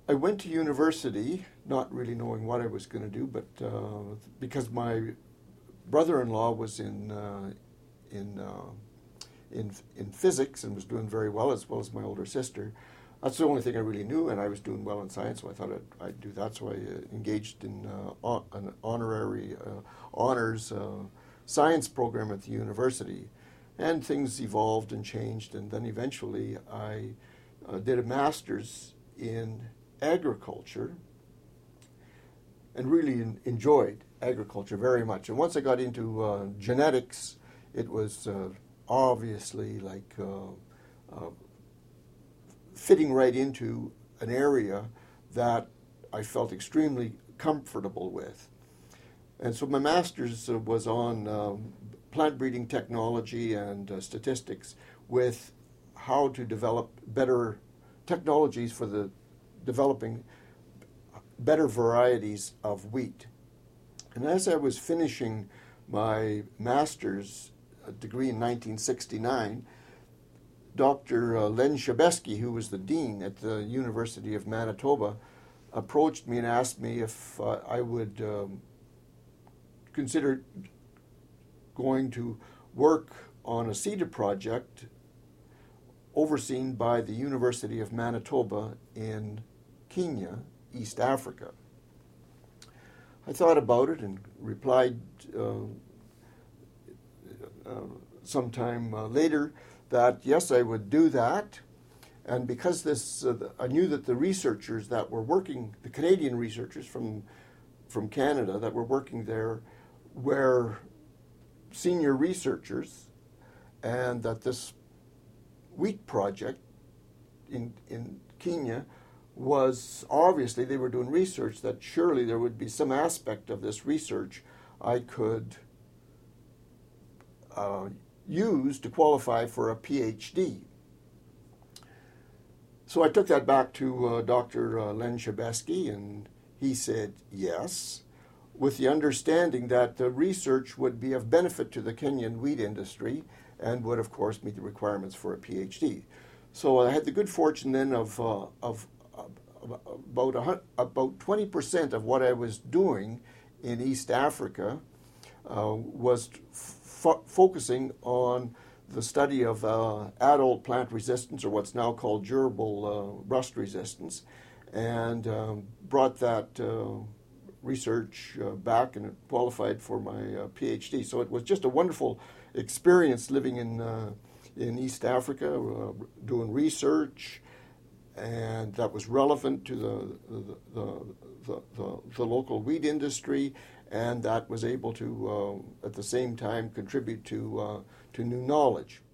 I went to university not really knowing what I was going to do, but because my brother-in-law was in in physics and was doing very well as my older sister. That's the only thing I really knew, and I was doing well in science, so I thought I'd do that. So I engaged in an honorary honors science program at the university, and things evolved and changed, and then eventually I did a master's in agriculture, and really enjoyed agriculture very much. And once I got into genetics, it was obviously like fitting right into an area that I felt extremely comfortable with. And so my master's was on plant breeding technology and statistics, with how to develop better technologies for the developing better varieties of wheat. And as I was finishing my master's degree in 1969, Dr. Len Schabeski, who was the dean at the University of Manitoba, approached me and asked me if I would consider going to work on a CETA project overseen by the University of Manitoba in Kenya, East Africa. I thought about it and replied sometime later that yes, I would do that. And because this, I knew that the researchers that were working, the Canadian researchers from Canada that were working there, were senior researchers, and that this wheat project in Kenya was obviously, they were doing research, that surely there would be some aspect of this research I could use to qualify for a PhD. So I took that back to Dr. Len Schabeski, and he said yes, with the understanding that the research would be of benefit to the Kenyan wheat industry and would, of course, meet the requirements for a PhD. So I had the good fortune then of about 20% of what I was doing in East Africa was focusing on the study of adult plant resistance, or what's now called durable rust resistance, and brought that research back and qualified for my PhD. So it was just a wonderful experience living in East Africa, doing research, and that was relevant to the local wheat industry, and that was able to at the same time contribute to new knowledge.